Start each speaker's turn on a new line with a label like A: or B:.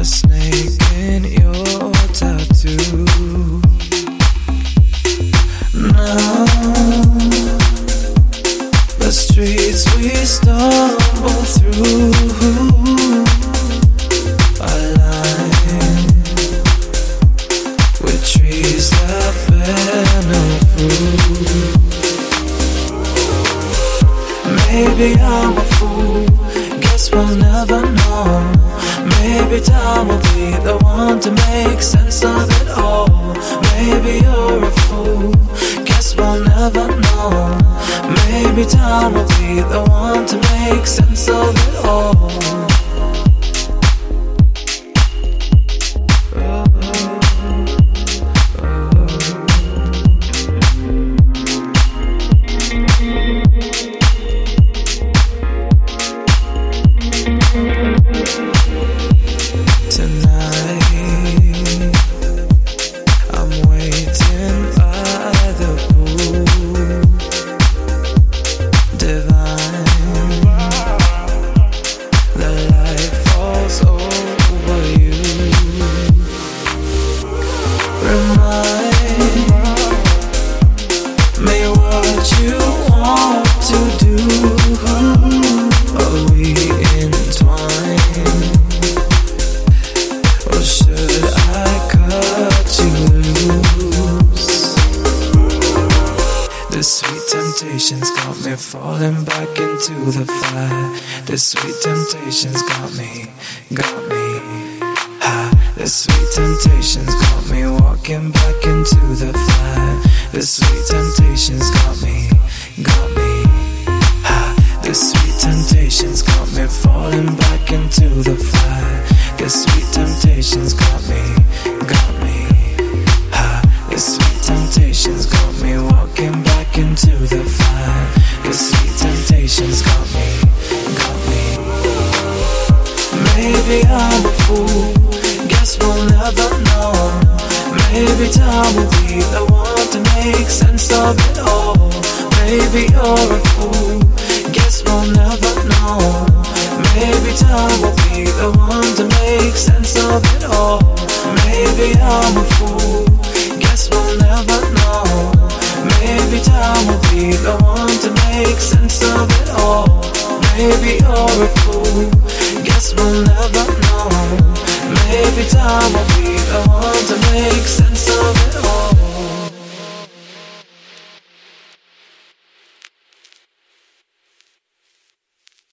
A: snake in your tattoo. Now the streets we stumble through are lined with trees that bear no fruit. Maybe I'm a fool, guess we'll never know. Maybe time will be the one to make sense of it all. Maybe you're a fool, guess we'll never know. Maybe time will be the one to make sense of it all. The sweet temptations got me falling back into the fire. The sweet temptations got me high. The sweet temptations got me walking back into the fire. The sweet temptations got me high. The sweet temptations got me falling back into the fire. The sweet temptations got me high. The sweet temptations got me walking back into the fire. The sweet temptations got me. Maybe I'm a fool, guess we'll never know. Maybe time will be the one to make sense of it all. Maybe you're a fool, guess we'll never know. Maybe time will be the one to make sense of it all. Maybe I'm a fool, guess we'll never know. Maybe time will be the one to make sense of it all. Maybe you're a fool, guess we'll never know. Maybe time will be the one to make sense of it all.